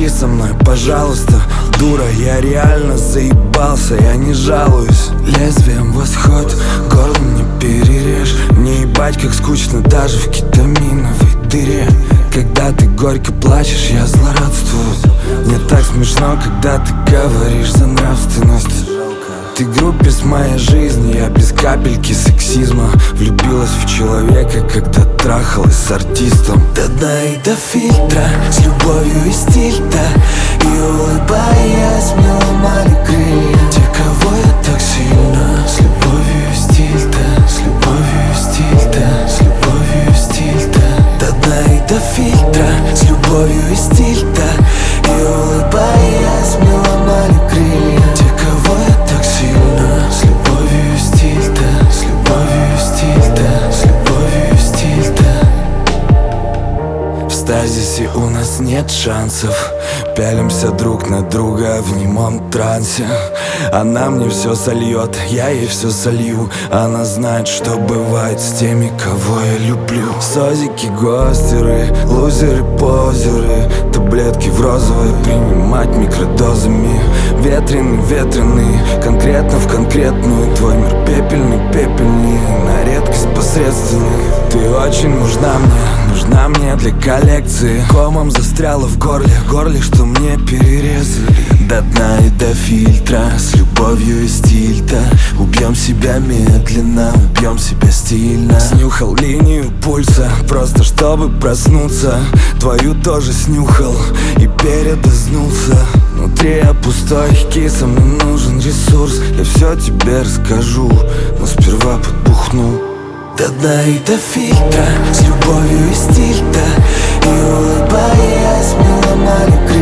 Поговори со мной, пожалуйста. Дура, я реально заебался, я не жалуюсь. Лезвием восход, горло не перережь. Мне ебать как скучно даже в кетаминовой дыре. Когда ты горько плачешь, я злорадствую. Мне так смешно, когда ты говоришь за нравственность. Ты группис моей жизни, я без капельки сексизма. Влюбилась в человека, когда трахалась с артистом. До дна и до фильтра, с любовью и стиль-то. И улыбаясь, мне ломали крылья. Те, кого я так сильно. С любовью и стиль-то, с любовью и стиль-то, с любовью и стиль-то. До дна и до фильтра, с любовью и стиль-то. И улыбаясь, мне ломали крылья. Те, кого я так сильно. С любовью и стиль-то, с любовью и стиль-то, с любовью и стиль-то. В стазисе у нас нет шансов. Пялимся друг на друга в немом трансе. Она мне все сольет, я ей все солью. Она знает, что бывает с теми, кого я люблю. Созики, гостеры, лузеры, позеры. Таблетки в розовой принимать микродозами. Ветреный, ветреный, конкретно в конкретную. Твой мир пепельный, пепельный, на редкость посредственный. Ты очень нужна мне для коллекции. Комом застряла в горле, что мне перерезали. До дна и до фильтра, с любовью и стиль-то. Убьем себя медленно, убьем себя стильно. Снюхал линию пульса, просто чтобы проснуться. Твою тоже снюхал и передознулся. Внутри я пустой, киса, мне нужен ресурс. Я все тебе расскажу, но сперва подбухну. До дна и до фильтра, с любовью и стиль-то. И улыбаясь, мне ломали крылья.